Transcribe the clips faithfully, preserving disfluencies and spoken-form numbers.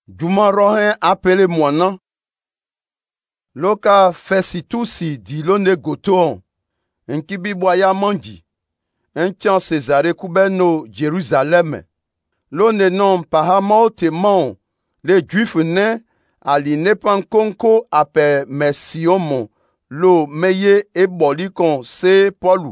Juma rohen appelé moana. Loka Fesitusi di lone goton. Nkibi boya manji. Enchan Césaré Koubeno Jérusalem. Lone non pahamo temon. Les Juifs ne aline pankonko ape mesiomo. Lo meye e bolikon se Paulu.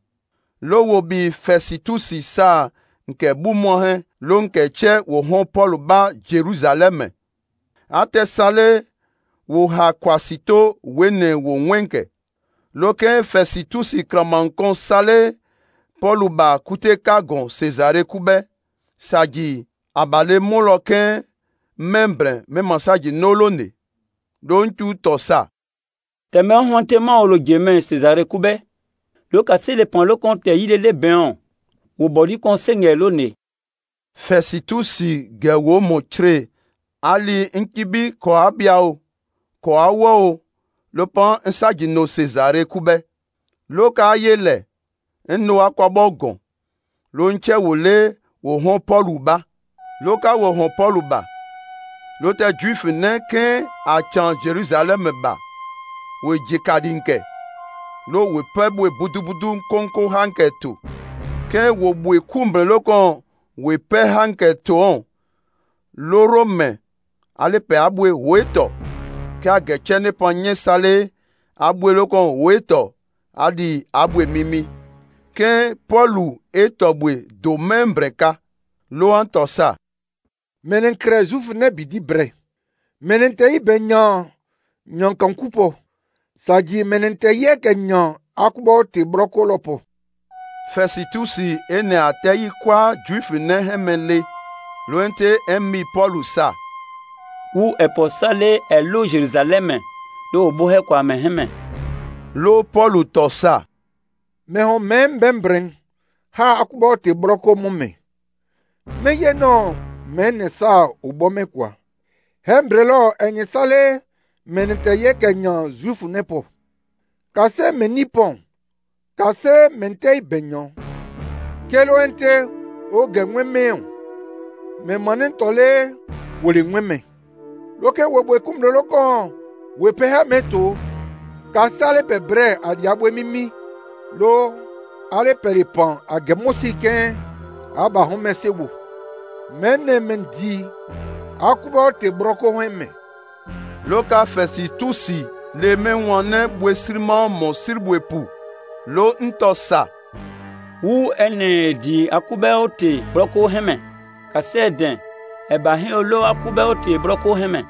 Lo wobi Fesitusi sa nke bumohen lo nke che wo hon Paulu ba Jérusalem. Ate sale wo ha kwasito wene wo wenke. Lo ke Fesitusi kramankon sale Paulu ba kute kagon Césaré Koube. Saji abale moloken membre memasaji nolone. Don tu tosa. Teme hontema olo jeme Césaré Koube. Lo kase le pan lo konte yile le beon. Wo boli konsenge lone. Fesitusi gewo motre. Ali nkibi ko abiao. Ko awo lo pan nsaji no Césaré Koube. Lo ka yele. Nno akwabogon. Lo nche wole wo hon Paulu ba. Lo ka wo hon Paulu ba. Lo te Juif ne ken a chan Jérusalem ba. We jikadinke. Lo we pebwe budu budu konko hanke to. Ke wo bwe kumbre lo kon we pe hanke to on. Lo rome ale pe abwe weto. Ke age chene panye sale abwe lo kon weto. Adi abwe mimi. Ke Paulu eto bwe do membre ka. Lo antosa. Menen krezuf ne bidi bre. Menen te ibe nyan nyan kankupo. Saji menen te ye ke nyan akubo te brokolopo. Fesitusi ene ateyi kwa Juif ne hemele. Loente emmi Paulu sa. Ou e po sale e lo Jérusalem. Lo obohe kwa meheme. Lo Paulu tosa. Me hon men bembreng. Ha akubo te broko mume. Me ye no men sa ubome kwa. Hembrelo enye sale men te ye ke nyan Juif nepo. Kase menipon. Kase mente benyon. Kelo ente o genwe meon. Me manen tole wole nweme. Loke webwe kumle lokon wepeha meto. Kasale pe bre adiabwe mimi. Lo ale peripan agemosi ken aba home sewo. Mene mendi akuba te broko heme. Loka Fesitusi le menwane bwesirman mon sirbwepu. Lo ntosa. Ou ene di akube ote broko heme. Kase den eba hen olo akube ote broko heme.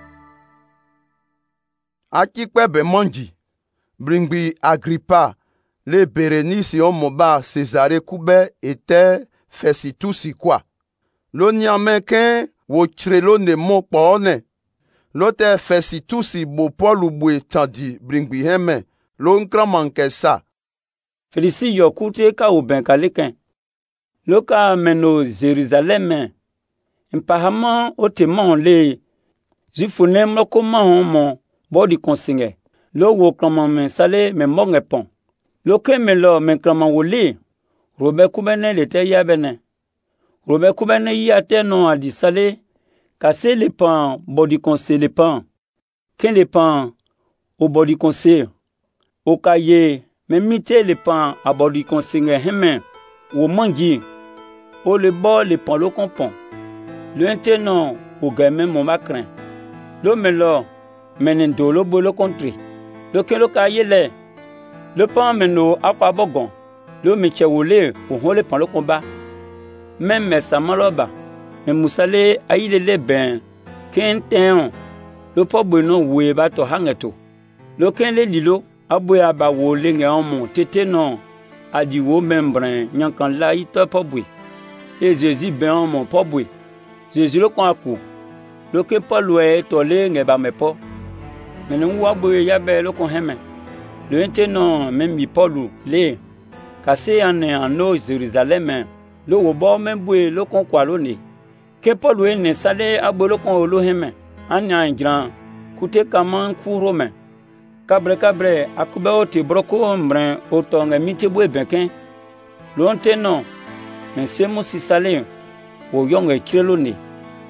Akikpebe manji. Bringbi Agrippa. Le Bérénice omoba Césaré Koube était Fesitusi kwa. Lo nyameken wo chre ne mo pone. Lo te Fesitusi bo Paulu bwe tandi bringbi heme. Lo nkramanke sa. Felisi yo kute ka uben kaleken. Lo ka meno Jérusalem. Mpahama otemon le. Zifunem lo koman mon body konsinge. Lo wo klaman men sale men monge pon. Lo ke me lo men klaman wole. Robe Koubene le te yabene. Robe Koubene yate non adi sale. Kase le pan body konse le pan. Ken le pan o body konse. O kaye men mite le pan a body konsinge heme. O mangi. O le bo le pan lo kompon. Le ente non o game mon makren. Lo me lo menendo lo bo lo kontri. Lo ke lo kaye le. Le pan meno akwa bogon. Lo meche wole o hon le pan lo komba. Même mes samaloba. Me musale aile le ben. Ken ten. Lo po bueno we ba to hangeto. Lo ken le lilo abwe aba wole nge omo tete non. Adi wo membrin nyankan la ito po bwe. E Jésus ben omo po bwe. Jésus lo kon akou. Lo ke Paul we to le nge ba mepo. Menu wa bwe ya be lo kon heme. Le ente non même mi Paulu le kase ane ano Jérusalem lo wobo membwe lo kon kwa lo ne ke Paulu ene sale agbo lo kon lo heme anya ngran kute kaman kuro me kabre kabre akube oti broko mbren otonga mite bwe benken lo ente non men semo si sale wo yonga kirelo ne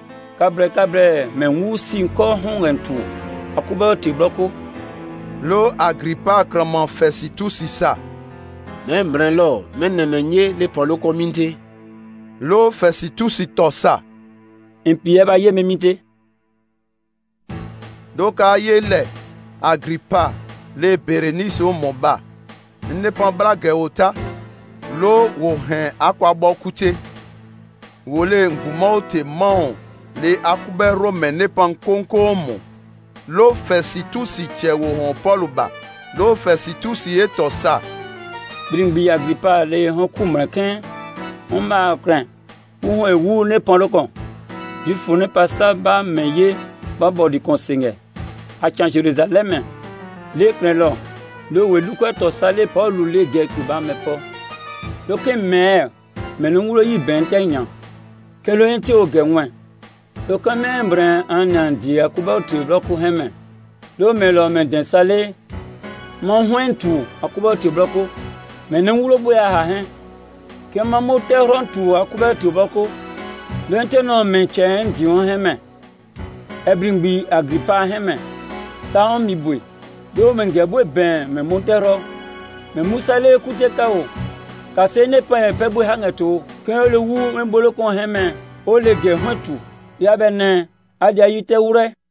kabre kabre me wu si nko honrentu akuba te bloko. Lo Agrippa kraman Festus ça. Men bren lo men nenye le polo kominte. Lo Festus to ça. Impie ba ye memite. Doka ye le Agrippa le Berenice o moba. Ne pan brage ota. Lo wo hen akwa bokute. Wo le ngumo te mon le akube Rome ne pan konko mo. Lo Festus che wo hon Paul ba. Lo Festus e to ça. Bring bi Agrippa le hon kumrekin. On ma kran. Wo e wu ne pan lokon. Du fone pas ça ba meye ba bodi konsinge. A chan Jérusalem. Le kran lo. Le we lu ko to sale Paul le ge ku ba me po. Lo ke mer. Me no ngulo yi bentenyan. Ke lo ente o genwen. Lo ka membre an andi akuba ti bloku heme. Lo me lo me den sale. Mon hwentu akuba ti bloku. Me no ngulo boya ha hen. Ke ma mo te rontu akuba ti bloku. Lo ente no me chen di on heme. Ebring bi Agrippa heme. Sa on mi boy. Lo me ngebo ben me montero. Me musale kute kao. Ka se ne pa pe bo hangeto. Ke le wu me bolo kon heme. O le ge hwentu. Ya bene aja yite ure.